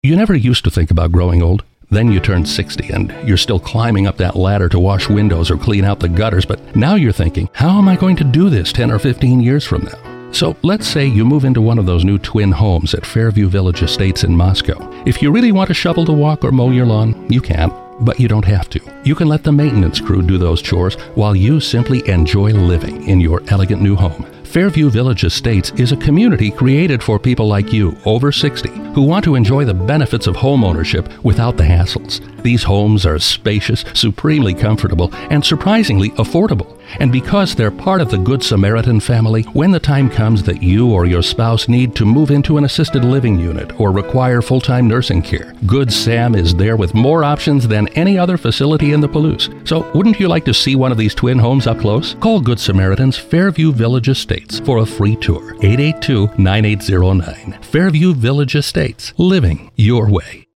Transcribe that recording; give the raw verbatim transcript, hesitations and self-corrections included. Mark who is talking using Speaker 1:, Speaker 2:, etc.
Speaker 1: You never used to think about growing old. Then you turn sixty and you're still climbing up that ladder to wash windows or clean out the gutters, but now you're thinking, how am I going to do this ten or fifteen years from now? So let's say you move into one of those new twin homes at Fairview Village Estates in Moscow. If you really want to shovel the walk or mow your lawn, you can, but you don't have to. You can let the maintenance crew do those chores while you simply enjoy living in your elegant new home. Fairview Village Estates is a community created for people like you, over sixty, who want to enjoy the benefits of home ownership without the hassles. These homes are spacious, supremely comfortable, and surprisingly affordable. And because they're part of the Good Samaritan family, when the time comes that you or your spouse need to move into an assisted living unit or require full-time nursing care, Good Sam is there with more options than any other facility in the Palouse. So wouldn't you like to see one of these twin homes up close? Call Good Samaritan's Fairview Village Estates for a free tour. eight eight two, nine eight zero nine. Fairview Village Estates. Living your way.